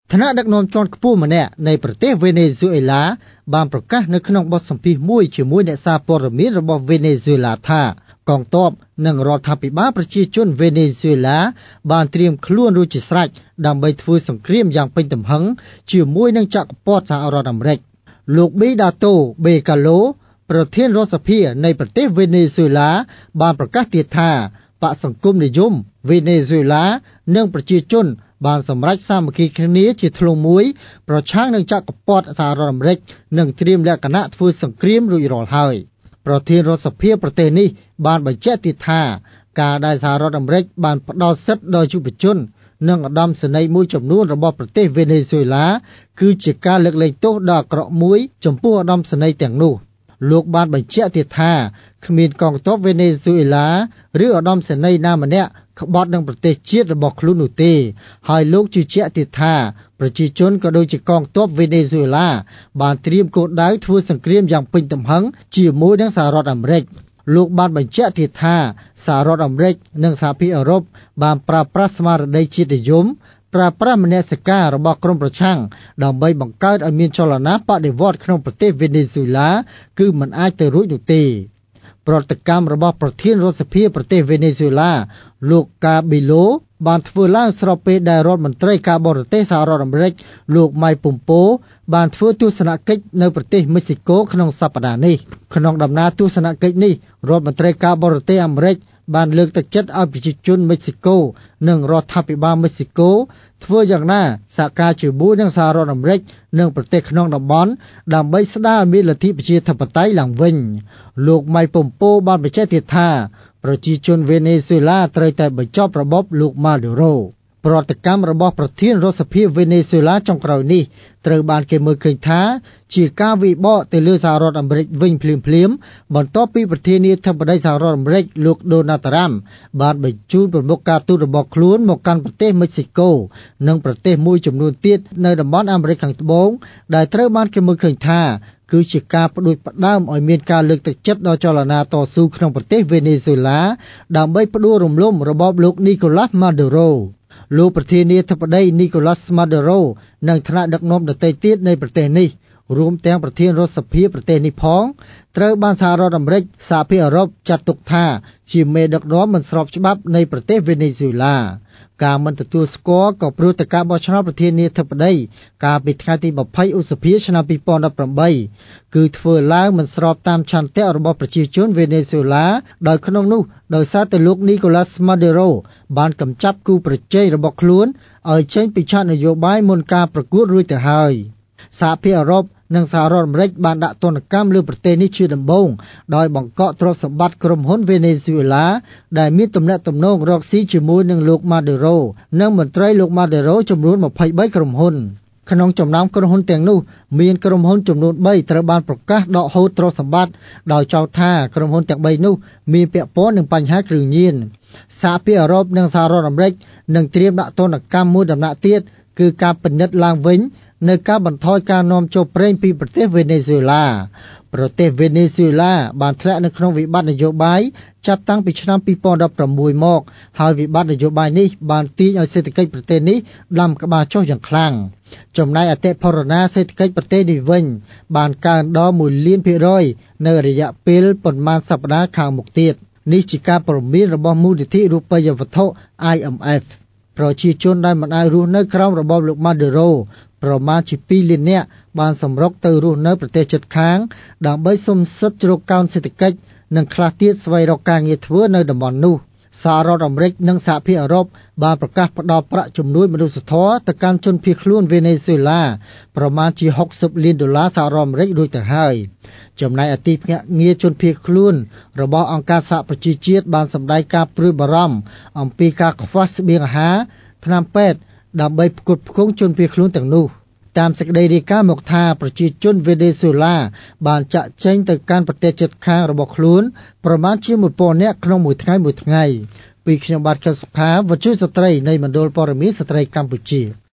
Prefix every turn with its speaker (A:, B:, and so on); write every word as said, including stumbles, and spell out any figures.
A: ឋានៈដឹកនាំជាន់ខ្ពស់ម្នាក់នៃប្រទេសវេណេស៊ុយអេឡាបានប្រកាសនៅក្នុងបទសម្ភាសន៍មួយជាមួយអ្នកសារព័ត៌មានរបស់វេណេស៊ុយឡាថាកងទ័ពនិងរដ្ឋាភិបាលប្រជាជនវេណេស៊ុយឡាបានត្រៀមខ្លួនរួចជាស្រេចដើម្បីធ្វើសង្គ្រាមយ៉ាងពេញទំហឹងជាមួយនឹងចក្រពត្តិសហរដ្ឋអាមេរិកលោកប៊ីដាតូបេកាឡូប្រធានរដ្ឋសភានៃប្រទេសវេណេស៊ុយឡាបានប្រកាសទៀតថាបកសង្គមនិយមវេណេស៊ុយឡានិងប្រជាជនបានសម្រេចសាមគ្គីគ្នាជាធ្លុងមួយប្រឆាំងនឹងចក្រពត្តិសហរដ្ឋអាមេរិកនិងត្រៀមលក្ខណៈធ្វើសង្គ្រាមរួចរាល់ហើយប្រធានរដ្ឋសភាប្រទេសនេះបានបញ្ជាក់ទៀតថាការដែលសហរដ្ឋអាមេរិកបានផ្ដល់សិទ្ធិដល់យុវជននិងឧត្តមសេនីយ៍មួយចំនួនរបស់ប្រទេសវេណេស៊ុយឡាគឺជាការលើកលែងទោសដ៏អាក្រក់មួយចំពោះឧត្តមសេនីយ៍ទាំងនោះលោកបានបញ្ជាក់ទៀតថាគ្មានកងទ័ពវេណេស៊ុយឡាឬឧត្តមសេនីយ៍ណាម្នាក់ក្បត់នឹងប្រទេសជាតិរបស់ខ្លួននោះទេហើយលោកជឿជាក់ទៀតថាប្រជាជនក៏ដូចជាកងទ័ពវេណេស៊ុយឡាបានត្រៀមគោលដៅធ្វើសង្គ្រាមយ៉ាងពេញទំហឹងជាមួយនឹងសហរដ្ឋអាមេរិកលោកបានបញ្ជាក់ទៀតថាសហរដ្ឋអាមេរិកនិងសហភាពអឺរ៉ុបបានប្រើប្រាស់ស្មារតីជាតិនិយមប្រើប្រាស់មនសិការរបស់ក្រុមប្រឆាំងដើម្បីបង្កើតឲ្យមានចលនាបដិវត្តន៍ក្នុងប្រទេសវេណេស៊ុយឡាគឺមិនអាចទៅរួចនោះទេប្រតិកម្មរបស់ប្រធានរដ្ឋសភាប្រទេសវេណេស៊ុយឡាលោកកាប៊ីឡូបានធ្វើឡើងស្របពេលដែលរដ្ឋមន្ត្រីការបរទេសសហរដ្ឋអាមេរិកលោកម៉ៃប៉ុមប៉ូបានធ្វើទស្សនកិច្ចនៅប្រទេសមិចស៊ីកូក្នុងសប្តាហ៍នេះក្នុងដំណើរទស្សនកិច្ចនេះរដ្ឋមន្ត្រីការបរទេសអាមេរិកបានលើកទឹកចិត្តឲ្យប្រជាជនមិចស៊ីកូនិងរដ្ឋាភិបាលមិចស៊ីកូធ្វើយ៉ាងណាសហការជាមួយនឹងសហរដ្ឋអាមេរិកនិងប្រទេសក្នុងតំបន់ដើម្បីស្ដារឲ្យមានលទ្ធិប្រជាធិបតេយ្យឡើងវិញលោកម៉ៃប៉ុមប៉ូបានបញ្ជាក់ទៀតថាប្រជាជនវេណេស៊ុយឡាត្រូវតែបញ្ចប់របបលោកម៉ាឌូរ៉ូប្រតិកម្មរបស់ប្រធានរដ្ឋសភាវេណេស៊ុយឡាចុងក្រោយនេះត្រូវបានគេមើលឃើញថាជាការវិបកទៅលើសហរដ្ឋអាមេរិកវិញភ្លាមៗបន្ទាប់ពីប្រធានាធិបតីសហរដ្ឋអាមេរិកលោកដូណាល់ត្រាំបានបញ្ជូនប្រមុខការទូតរបស់ខ្លួនមកកាន់ប្រទេសមិចស៊ីកូនិងប្រទេសមួយចំនួនទៀតនៅតំបន់អាមេរិកខាងត្បូងដែលត្រូវបានគេមើលឃើញថាគឺជាការផ្ដួចផ្ដើមឲ្យមានការលើកទឹកចិត្តដល់ចលនាតស៊ូក្នុងប្រទេសវេណេស៊ុយឡាដើម្បីផ្ដួលរំលំរបបលោកនីកូឡាស់ម៉ាឌូរ៉ូលោកប្រធានាធិបតីនីកូឡាស់ម៉ាឌូរ៉ូនិងថ្នាក់ដឹកនាំដទៃទៀតនៃប្រទេសនេះរួមទាំងប្រធានរដ្ឋសភាប្រទេសនេះផងត្រូវបានសហរដ្ឋអាមេរិកសហភាពអឺរ៉ុបចាត់ទុកថាជាមេដឹកនាំមិនស្របច្បាប់នៃប្រទេសវេណេស៊ុយឡាការមិនទទួលស្គាល់ក៏ព្រោះតែការបោះឆ្នោតប្រធានាធិបតីកាលពីថ្ងៃទីម្ភៃឧសភាឆ្នាំពីរពាន់ដប់ប្រាំបីគឺធ្វើឡើងមិនស្របតាមឆន្ទៈរបស់ប្រជាជនវេណេស៊ុយឡាដោយក្នុងនោះដោយសារតែលោកនីកូឡាស់ម៉ាឌូរ៉ូបានកម្ចាត់គូប្រជែងរបស់ខ្លួនឲ្យចេញពីឆាកនយោបាយមុនការប្រកួតរួចទៅហើយសហភាពអឺរ៉ុបនិងសហរដ្ឋអាមេរិកបានដាក់ទណ្ឌកម្មលើប្រទេសនេះជាដំបូងដោយបង្កក់ទ្រព្យសម្បត្តិក្រុមហ៊ុនវេណេស៊ុយឡាដែលមានទំនាក់ទំនងរកស៊ីជាមួយនឹងលោកម៉ាឌូរ៉ូនិងមន្ត្រីលោកម៉ាឌូរ៉ូចំនួនម្ភៃបីក្រុមហ៊ុនក្នុងចំណោមក្រុមហ៊ុនទាំងនោះមានក្រុមហ៊ុនចំនួនបីត្រូវបានប្រកាសដកហូតទ្រព្យសម្បត្តិដោយចោទថាក្រុមហ៊ុនទាំងបីនោះមានពាក់ព័ន្ធនឹងបញ្ហាគ្រឿងញៀនសហភាពអឺរ៉ុបនិងសហរដ្ឋអាមេរិកនឹងត្រៀមដាក់ទណ្ឌកម្មមួយដំណាក់ទៀតគឺការពិនិត្យឡើងវិញនៅការបន្ថយការនាំចូលប្រេងពីប្រទេសវេណេស៊ុយឡាប្រទេសវេណេស៊ុយឡាបានធ្លាក់នៅក្នុងវិបត្តិនយោបាយចាប់តាំងពីឆ្នាំពីរពាន់ដប់ប្រាំមួយមកហើយវិបត្តិនយោបាយនេះបានទាញឲ្យសេដ្ឋកិច្ចប្រទេសនេះដាំក្បាលចុះយ៉ាងខ្លាំងចំណែកអតិផរណាសេដ្ឋកិច្ចប្រទេសនេះវិញបានកើនដល់មួយលានភាគរយនៅរយៈពេលប៉ុន្មានសប្តាហ៍ខាងមុខទៀតនេះជាការព្រមានរបស់មូលនិធិរូបិយវត្ថុ I M F ប្រជាជនដែលមិនអាចរស់នៅក្រោមរបបលោកម៉ាឌូរ៉ូប្រមាណជាពីរលាននាក់បានសម្រុកទៅរស់នៅប្រទេសជិតខាងដើម្បីសុំសិទ្ធិជ្រកកោនសេដ្ឋកិច្ចនិងខ្លះទៀតស្វែងរកការងារធ្វើនៅតំបន់នោះសហរដ្ឋអាមេរិកនិងសហភាពអឺរ៉ុបបានប្រកាសផ្តល់ប្រាក់ជំនួយមនុស្សធម៌ទៅកាន់ជនភៀសខ្លួនវេណេស៊ុយឡាប្រមាណជាហុកសិបលានដុល្លារសហរដ្ឋអាមេរិករួចទៅហើយចំណែកអតិភ្នាក់ងារជនភៀសខ្លួនរបស់អង្គការសហប្រជាជាតិបានសម្ដែងការព្រួយបារម្ភអំពីការខ្វះស្បៀងអាហារថ្នាំពេទ្យដើម្បីផ្គត់ផ្គង់ជនភៀសខ្លួនទាំងនោះតាមសេចក្តីរាយការណ៍មកថាប្រជាជនវេណេស៊ុយឡាបានចាក់ចែងទៅកាន់ប្រទេសជិតខាងរបស់ខ្លួនប្រមាណជាមួយពាន់នាក់ក្នុងមួយថ្ងៃមួយថ្ងៃពីខ្ញុំបាទខែសុខាវុទ្ធុស្ត្រីនៃមណ្ឌលព័ត៌មានស្ត្រីកម្ពុជា